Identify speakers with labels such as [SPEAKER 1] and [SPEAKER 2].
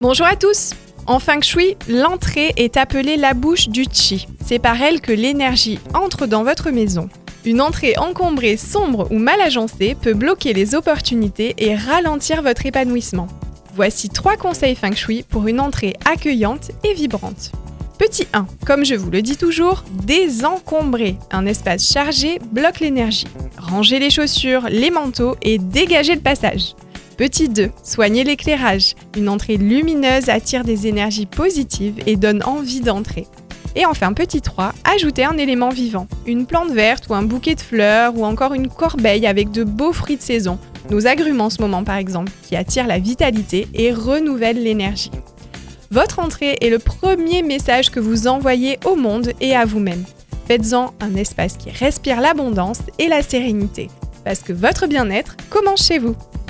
[SPEAKER 1] Bonjour à tous. En Feng Shui, l'entrée est appelée la bouche du Qi. C'est par elle que l'énergie entre dans votre maison. Une entrée encombrée, sombre ou mal agencée peut bloquer les opportunités et ralentir votre épanouissement. Voici 3 conseils Feng Shui pour une entrée accueillante et vibrante. Petit 1. Comme je vous le dis toujours, désencombrer. Un espace chargé bloque l'énergie. Rangez les chaussures, les manteaux et dégagez le passage. Petit 2. Soignez l'éclairage. Une entrée lumineuse attire des énergies positives et donne envie d'entrer. Et enfin, petit 3. Ajoutez un élément vivant. Une plante verte ou un bouquet de fleurs ou encore une corbeille avec de beaux fruits de saison. Nos agrumes en ce moment par exemple, qui attirent la vitalité et renouvellent l'énergie. Votre entrée est le premier message que vous envoyez au monde et à vous-même. Faites-en un espace qui respire l'abondance et la sérénité. Parce que votre bien-être commence chez vous.